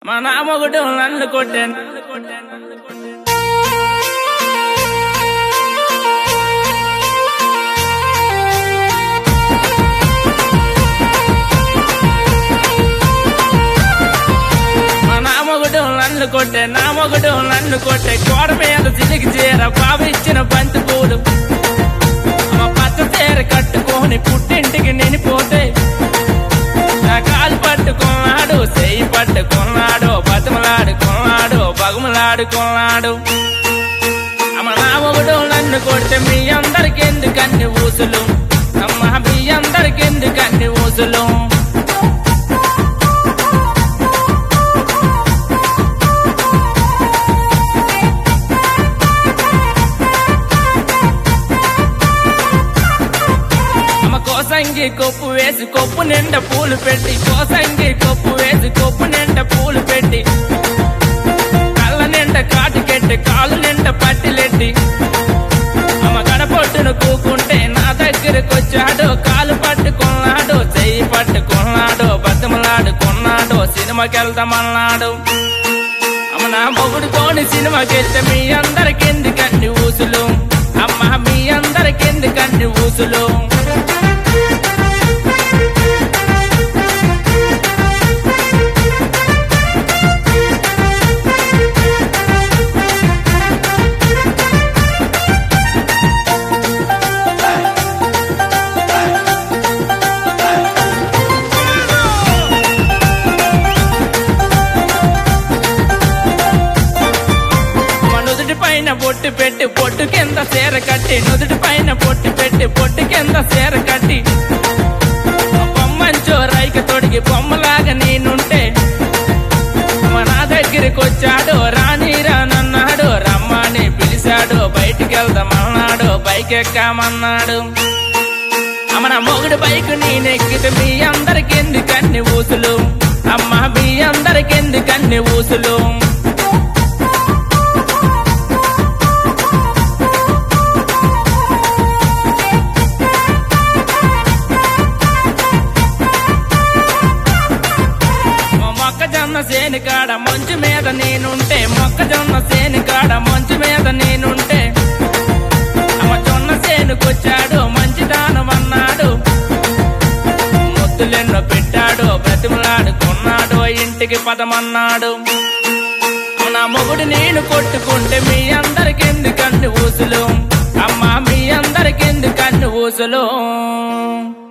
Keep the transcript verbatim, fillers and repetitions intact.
మా నా మొగుడు నన్ను కొట్టాను. మా నా మొగుడు నన్ను కొట్టే నా మొగుడు నన్ను కొట్టే కోడ మీద చిలికి చీర బాబు ఇచ్చిన బంతి పూలు మా పచ్చ చీర కట్టుకొని పుట్టింటికి నేను పోతే నా కాలు పట్టుకున్నాడు చెయ్యి పట్టుకున్నాడు బతుమలాడుకున్నాడు బగుమలాడుకున్నాడు. అమ్మ నా మొగుడు నన్ను కొడితే మీ అందరికి ఎందుకన్ని ఊసులు అమ్మ మీ అందరికి ఎందుకన్ని ఊసులు. కోసంగి కొప్పు వేసి కొప్పు నిండా పూలు పెట్టి కోసంగి కొప్పు వేసి కొప్పు నిండా పూలు పెట్టి కళ్ళ నిండా కాటుకెట్టి కాలు నిండా పట్టిలెట్టి అమ్మ గడపొట్టును కూకుంటే నా దగ్గరకు వచ్చాడు కాలు పట్టుకున్నాడు చెయ్యి పట్టుకున్నాడు బతుమలాడుకున్నాడు సినిమాకి వెళ్దామన్నాడు. అమ్మ నా మొగుడు కోని సినిమాకి వెళ్తే మీ అందరికి ఎందుకన్ని ఊసులు అమ్మ మీ అందరికి ఎందుకన్ని ఊసులు. పైన పొట్టు పెట్టి పొట్టు కింద సేర కట్టి నుదుటి పైన పొట్టు పెట్టి పొట్టు కింద సేర కట్టి బొమ్మంచో రైక తొడిగి బొమ్మలాగా నేనుంటే నా దగ్గరికి వచ్చాడు రాని రానన్నాడు రమ్మని పిలిచాడు బయటికి వెళ్దామన్నాడు బైక్ ఎక్కామన్నాడు. అమ్మ నా మొగుడు బైక్ నేనెక్కితే మీ అందరికి ఎందుకన్ని ఊసులు అమ్మ మీ అందరికి ఎందుకన్ని ఊసులు. మొక్కజొన్న సేను కాడ మంచు మీద నేనుంటే మొక్కజొన్న సేను కాడ మంచు మీద నేనుంటే అమ్మ జొన్న సేనుకొచ్చాడు మంచి దానం అన్నాడు ముద్దులెన్నో పెట్టాడు బ్రతిమలాడుకున్నాడు ఇంటికి పదమన్నాడు. నా మొగుడు నేను కొట్టుకుంటే మీ అందరికి ఎందుకన్ని ఊసులు అమ్మ మీ అందరికి ఎందుకన్ని ఊసులు.